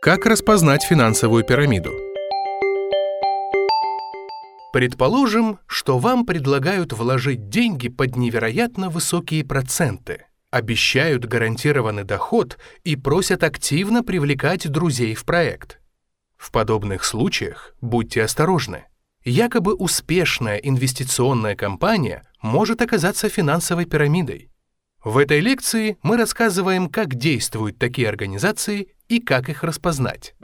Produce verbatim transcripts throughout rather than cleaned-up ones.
Как распознать финансовую пирамиду? Предположим, что вам предлагают вложить деньги под невероятно высокие проценты, обещают гарантированный доход и просят активно привлекать друзей в проект. В подобных случаях будьте осторожны. Якобы успешная инвестиционная компания может оказаться финансовой пирамидой. В этой лекции мы рассказываем, как действуют такие организации и как их распознать.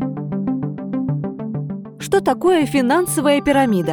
Что такое финансовая пирамида?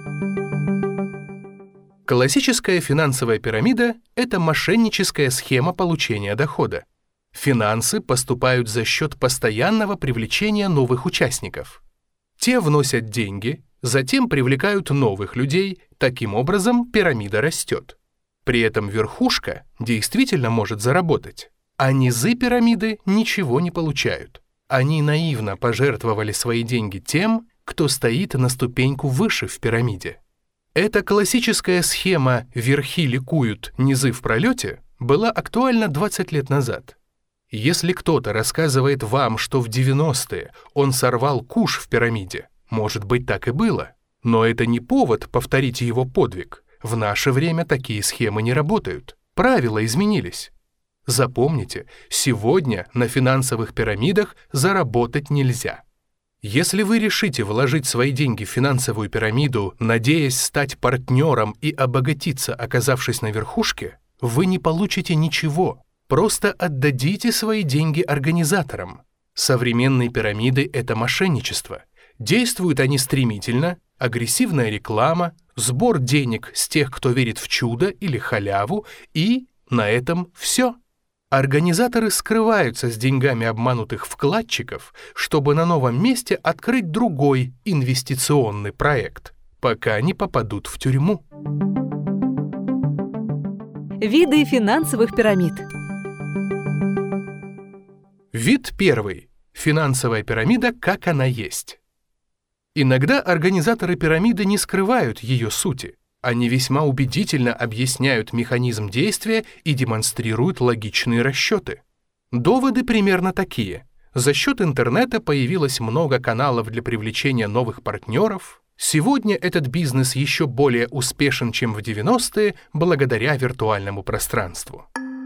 Классическая финансовая пирамида – это мошенническая схема получения дохода. Финансы поступают за счет постоянного привлечения новых участников. Те вносят деньги, затем привлекают новых людей, таким образом пирамида растет. При этом верхушка действительно может заработать, а низы пирамиды ничего не получают. Они наивно пожертвовали свои деньги тем, кто стоит на ступеньку выше в пирамиде. Эта классическая схема «верхи ликуют, низы в пролете» была актуальна двадцать лет назад. Если кто-то рассказывает вам, что в девяностые он сорвал куш в пирамиде, может быть, так и было, но это не повод повторить его подвиг. В наше время такие схемы не работают. Правила изменились. Запомните, сегодня на финансовых пирамидах заработать нельзя. Если вы решите вложить свои деньги в финансовую пирамиду, надеясь стать партнером и обогатиться, оказавшись на верхушке, вы не получите ничего. Просто отдадите свои деньги организаторам. Современные пирамиды – это мошенничество. Действуют они стремительно, агрессивная реклама, сбор денег с тех, кто верит в чудо или халяву, и на этом все. Организаторы скрываются с деньгами обманутых вкладчиков, чтобы на новом месте открыть другой инвестиционный проект, пока не попадут в тюрьму. Виды финансовых пирамид. Вид первый. Финансовая пирамида, как она есть. Иногда организаторы пирамиды не скрывают ее сути. Они весьма убедительно объясняют механизм действия и демонстрируют логичные расчеты. Доводы примерно такие. За счет интернета появилось много каналов для привлечения новых партнеров. Сегодня этот бизнес еще более успешен, чем в девяностые, благодаря виртуальному пространству.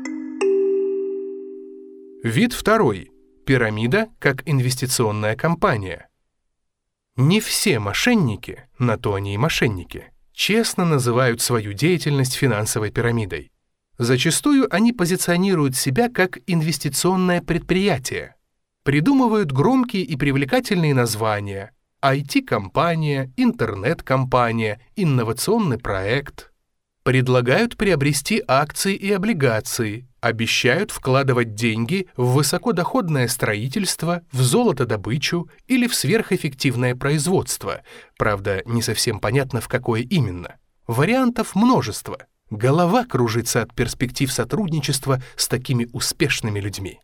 Вид второй. Пирамида как инвестиционная компания. Не все мошенники, на то они и мошенники, честно называют свою деятельность финансовой пирамидой. Зачастую они позиционируют себя как инвестиционное предприятие, придумывают громкие и привлекательные названия: ай ти-компания, интернет-компания, инновационный проект. Предлагают приобрести акции и облигации, обещают вкладывать деньги в высокодоходное строительство, в золотодобычу или в сверхэффективное производство. Правда, не совсем понятно, в какое именно. Вариантов множество. Голова кружится от перспектив сотрудничества с такими успешными людьми.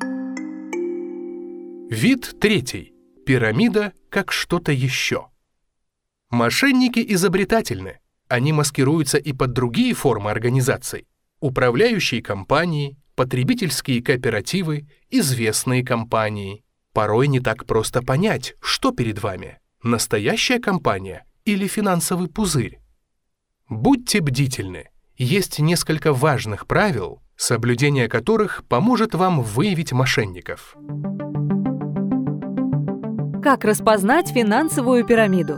Вид третий. Пирамида как что-то еще. Мошенники изобретательны. Они маскируются и под другие формы организаций. Управляющие компании, потребительские кооперативы, известные компании. Порой не так просто понять, что перед вами – настоящая компания или финансовый пузырь. Будьте бдительны. Есть несколько важных правил, соблюдение которых поможет вам выявить мошенников. Как распознать финансовую пирамиду?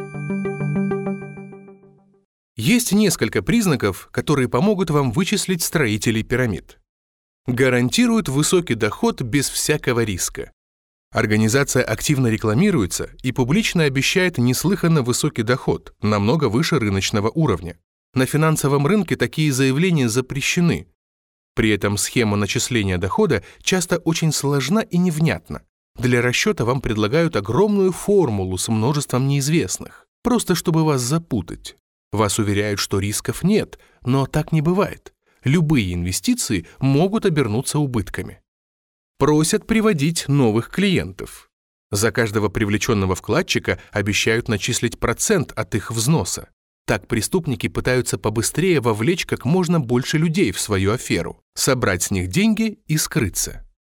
Есть несколько признаков, которые помогут вам вычислить строителей пирамид. Гарантируют высокий доход без всякого риска. Организация активно рекламируется и публично обещает неслыханно высокий доход, намного выше рыночного уровня. На финансовом рынке такие заявления запрещены. При этом схема начисления дохода часто очень сложна и невнятна. Для расчета вам предлагают огромную формулу с множеством неизвестных, просто чтобы вас запутать. Вас уверяют, что рисков нет, но так не бывает. Любые инвестиции могут обернуться убытками. Просят приводить новых клиентов. За каждого привлеченного вкладчика обещают начислить процент от их взноса. Так преступники пытаются побыстрее вовлечь как можно больше людей в свою аферу, собрать с них деньги и скрыться.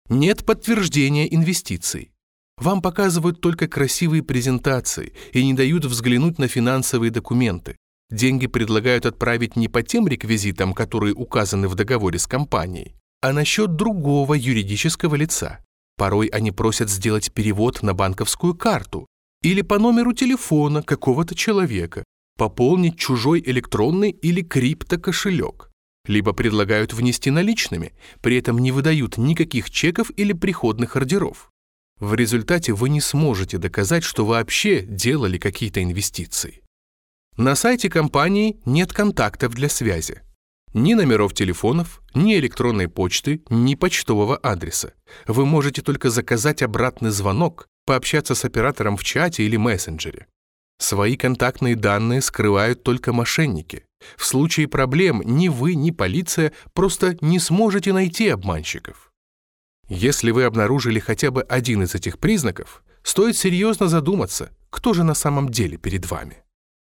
Нет подтверждения инвестиций. Вам показывают только красивые презентации и не дают взглянуть на финансовые документы. Деньги предлагают отправить не по тем реквизитам, которые указаны в договоре с компанией, а на счет другого юридического лица. Порой они просят сделать перевод на банковскую карту или по номеру телефона какого-то человека, пополнить чужой электронный или криптокошелек. Либо предлагают внести наличными, при этом не выдают никаких чеков или приходных ордеров. В результате вы не сможете доказать, что вообще делали какие-то инвестиции. На сайте компании нет контактов для связи. Ни номеров телефонов, ни электронной почты, ни почтового адреса. Вы можете только заказать обратный звонок, пообщаться с оператором в чате или мессенджере. Свои контактные данные скрывают только мошенники. В случае проблем ни вы, ни полиция просто не сможете найти обманщиков. Если вы обнаружили хотя бы один из этих признаков, стоит серьезно задуматься, кто же на самом деле перед вами.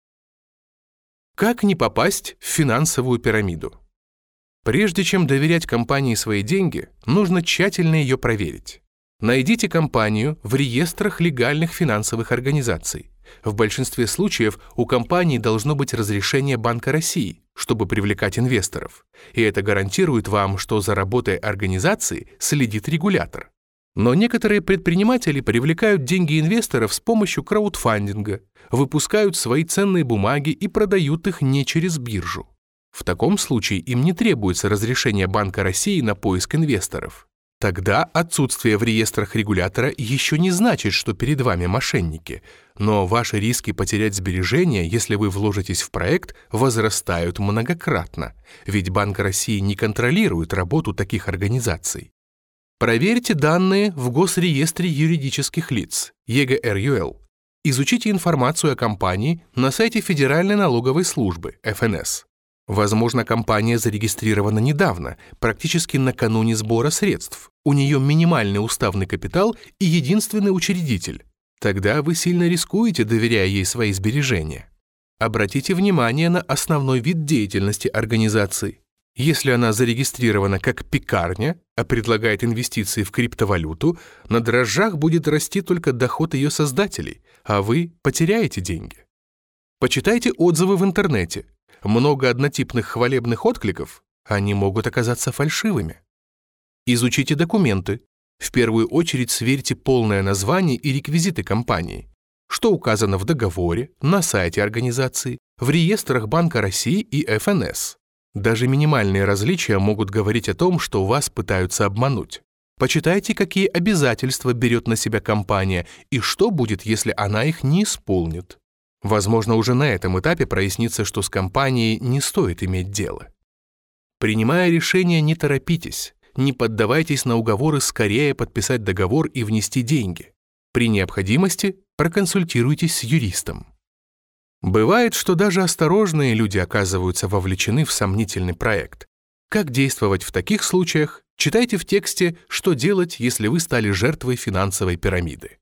Как не попасть в финансовую пирамиду? Прежде чем доверять компании свои деньги, нужно тщательно ее проверить. Найдите компанию в реестрах легальных финансовых организаций. В большинстве случаев у компании должно быть разрешение Банка России, чтобы привлекать инвесторов. И это гарантирует вам, что за работой организации следит регулятор. Но некоторые предприниматели привлекают деньги инвесторов с помощью краудфандинга, выпускают свои ценные бумаги и продают их не через биржу. В таком случае им не требуется разрешение Банка России на поиск инвесторов. Тогда отсутствие в реестрах регулятора еще не значит, что перед вами мошенники, но ваши риски потерять сбережения, если вы вложитесь в проект, возрастают многократно, ведь Банк России не контролирует работу таких организаций. Проверьте данные в Госреестре юридических лиц, е гэ эр ю эл. Изучите информацию о компании на сайте Федеральной налоговой службы, эф эн эс. Возможно, компания зарегистрирована недавно, практически накануне сбора средств. У нее минимальный уставный капитал и единственный учредитель. Тогда вы сильно рискуете, доверяя ей свои сбережения. Обратите внимание на основной вид деятельности организации. Если она зарегистрирована как пекарня, а предлагает инвестиции в криптовалюту, на дрожжах будет расти только доход ее создателей, а вы потеряете деньги. Почитайте отзывы в интернете. Много однотипных хвалебных откликов, они могут оказаться фальшивыми. Изучите документы. В первую очередь сверьте полное название и реквизиты компании, что указано в договоре, на сайте организации, в реестрах Банка России и эф эн эс. Даже минимальные различия могут говорить о том, что вас пытаются обмануть. Почитайте, какие обязательства берет на себя компания и что будет, если она их не исполнит. Возможно, уже на этом этапе прояснится, что с компанией не стоит иметь дело. Принимая решение, не торопитесь, не поддавайтесь на уговоры скорее подписать договор и внести деньги. При необходимости проконсультируйтесь с юристом. Бывает, что даже осторожные люди оказываются вовлечены в сомнительный проект. Как действовать в таких случаях, читайте в тексте «Что делать, если вы стали жертвой финансовой пирамиды».